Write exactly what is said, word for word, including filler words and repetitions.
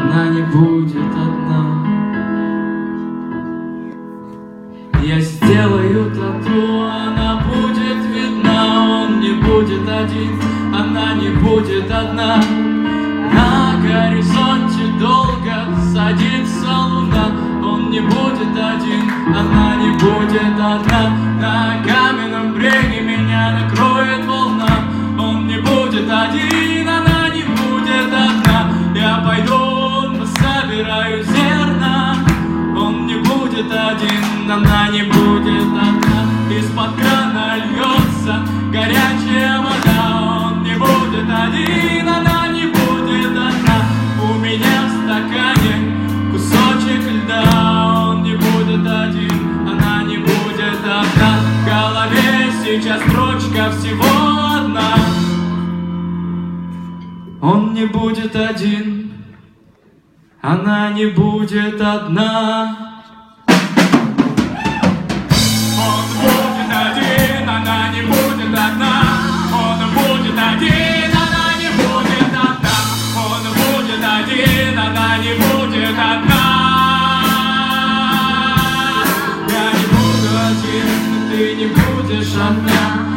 она не будет одна. Я сделаю тату, она будет видна. Он не будет один, она не будет одна. На горизонте долго садится луна. Он не будет один, она не будет одна. На каменном бреге меня накроет волна. Он не будет один, она не будет одна. Я пойду, насобираю зерна. Он не будет один, она не будет одна. Из-под крана льется горячая вода. Он не будет один, она не будет одна. У меня в стакане кусочек льда. Он не будет один, она не будет одна. В голове сейчас строчка всего одна. Он не будет один, она не будет одна. Он будет один, она не будет одна. Он будет один, она не будет одна. Он будет один, она не будет одна. Я не буду один, ты не будешь одна.